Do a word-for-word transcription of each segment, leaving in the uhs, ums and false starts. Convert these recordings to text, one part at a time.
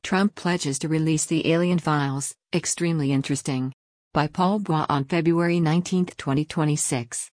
Trump pledges to release the alien files, extremely interesting. By Paul Bois on February nineteenth, twenty twenty-six.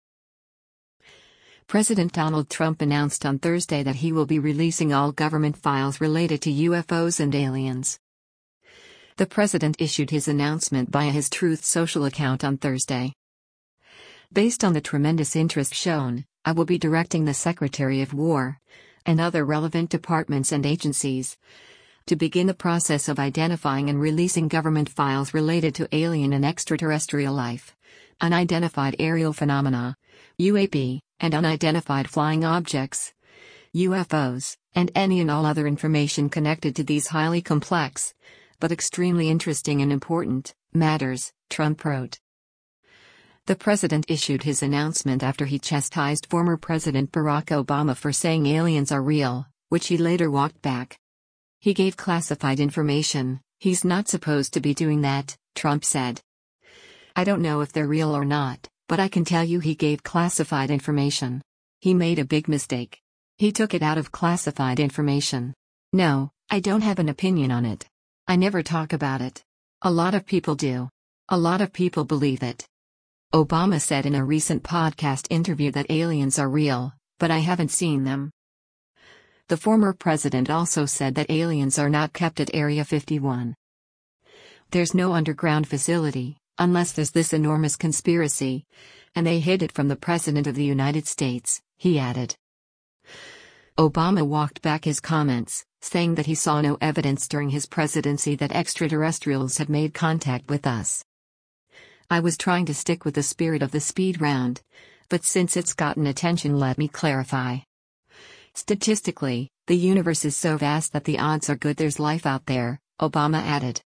President Donald Trump announced on Thursday that he will be releasing all government files related to U F Os and aliens. The president issued his announcement via his Truth Social account on Thursday. Based on the tremendous interest shown, I will be directing the Secretary of War and other relevant departments and agencies to begin the process of identifying and releasing government files related to alien and extraterrestrial life, unidentified aerial phenomena, U A P, and unidentified flying objects, U F Os, and any and all other information connected to these highly complex, but extremely interesting and important, matters, Trump wrote. The president issued his announcement after he chastised former President Barack Obama for saying aliens are real, which he later walked back. He gave classified information. He's not supposed to be doing that, Trump said. I don't know if they're real or not, but I can tell you he gave classified information. He made a big mistake. He took it out of classified information. No, I don't have an opinion on it. I never talk about it. A lot of people do. A lot of people believe it. Obama said in a recent podcast interview that aliens are real, but I haven't seen them. The former president also said that aliens are not kept at Area fifty-one. There's no underground facility, unless there's this enormous conspiracy, and they hid it from the President of the United States, he added. Obama walked back his comments, saying that he saw no evidence during his presidency that extraterrestrials had made contact with us. I was trying to stick with the spirit of the speed round, but since it's gotten attention, let me clarify. Statistically, the universe is so vast that the odds are good there's life out there, Obama added.